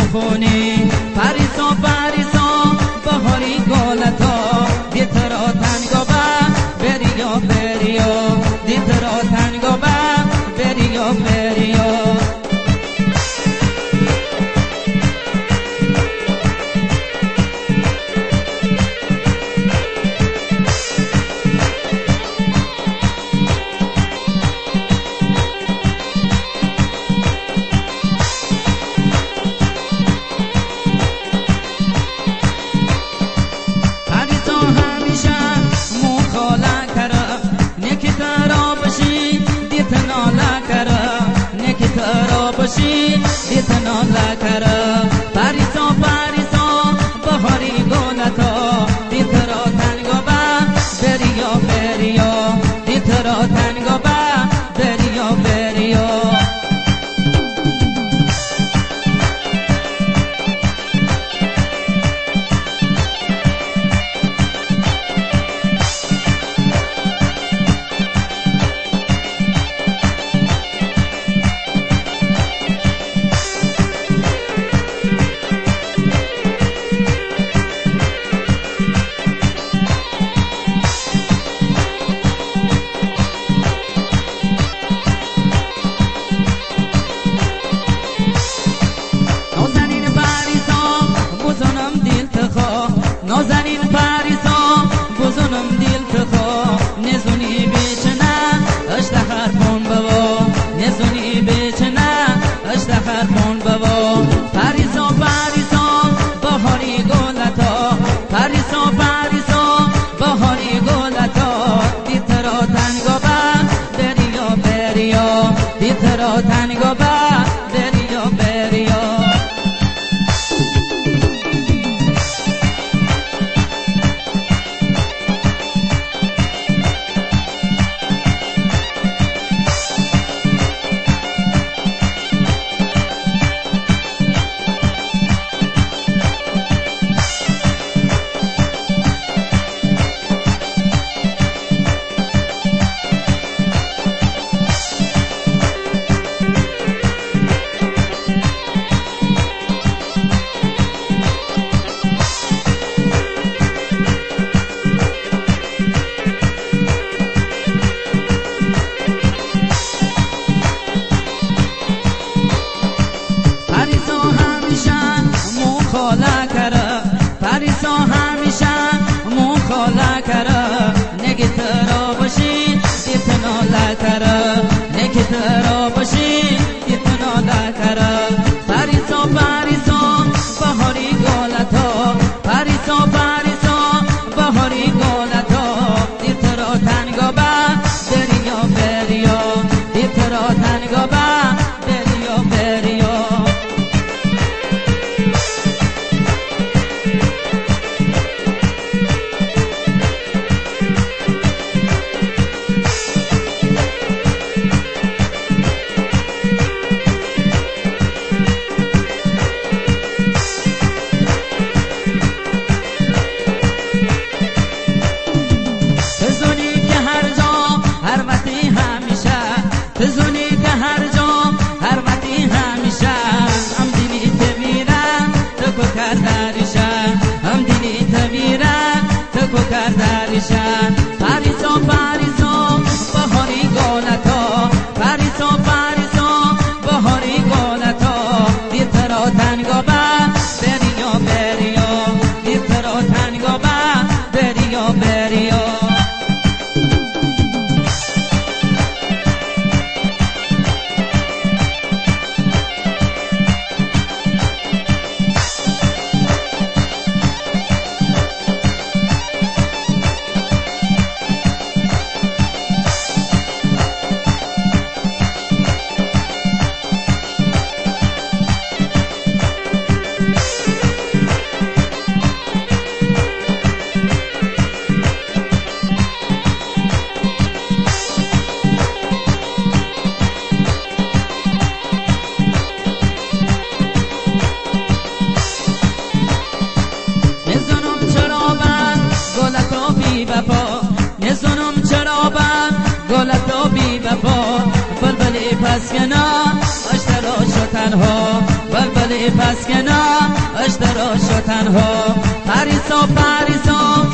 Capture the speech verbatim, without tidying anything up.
بخونی پریسا پریسا بهاری گلتا دیترا تنگا با بریا بریا دیترا تنگا با بریا بریا دیتنا لکره پریسا پریسا بهاری گلتا دیترا تنگا با بریا بریا دیترا تنگا با بریا بریا نازنین پریسا بزنم دیل تخا نزونی بیچنه اشتخر کن بابا نزونی بیچنه اشتخر کن بابا پریسا پریسا بهاری گلتا پریسا پریسا بهاری گلتا دیترا تنگا با بریا بریا دیترا تنگا با بریا بریا پریسا همیشه مخاله کرده نگیترا باشی دیتنا لکره نگیترا باشی دیتنا لکره پریسا پریسا بهاری گلتا پریسا پریسا بهاری گلتا دیترا تنگا با بریا بریا دیترا تنگا با بریا بریا تزونی که هر جا حرمتی همیشه هم دینی تبیرن تکو کردریشن هم دینی تبیرن تکو کردریشن پریسا پریسا بهاری گلتا پریسا پریسا بهاری گلتا دیترا تنگا با بریا بریا دیترا تنگا با بریا بریا گلتا بی وفا بلبلی پس کنا اشترا شو تنها بلبلی پس که نه اشتراش و تنها پریسا پریسا